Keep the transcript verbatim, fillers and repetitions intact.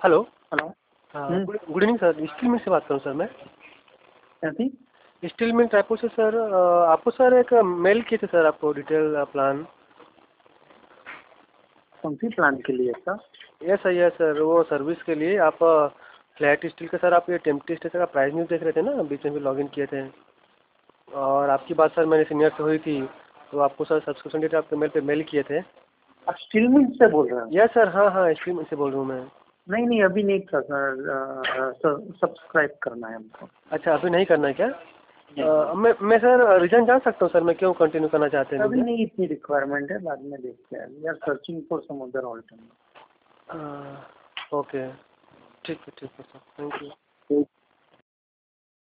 Hello. Hello. हाँ, good good evening sir, steel mill से बात करूँ सर मैं? क्या थी? स्टील मिल रायपुर से सर। अ, आपको सर एक मेल किए थे सर, आपको डिटेल प्लान। कौन सी प्लान के लिए sir? Yes sir, yes sir, वो सर्विस के लिए आप फ्लैट स्टील के सर, आप ये टेम्पटी स्टेशन का प्राइस न्यूज़ देख रहे थे ना, बीच में भी लॉगिन किए थे और आपकी बात सर मेरे सीनियर से हुई थी, तो आपको सर सब्सक्रिप्शन डेट आपके मेल पे मेल किए थे। आप स्टील मिल से बोल रहे हैं? यस सर, हाँ हाँ, स्टील मिल से बोल रहा हूँ मैं। नहीं नहीं, अभी नहीं था सर, सब्सक्राइब करना है हमको। अच्छा, अभी नहीं करना है क्या? आ, मैं मैं सर रीज़न जान सकता हूँ सर, मैं क्यों कंटिन्यू करना चाहते हैं? अभी नहीं इतनी रिक्वायरमेंट है, बाद में देखते हैं। We are searching for some other alternative. Okay, ठीक है ठीक है सर, थैंक यू।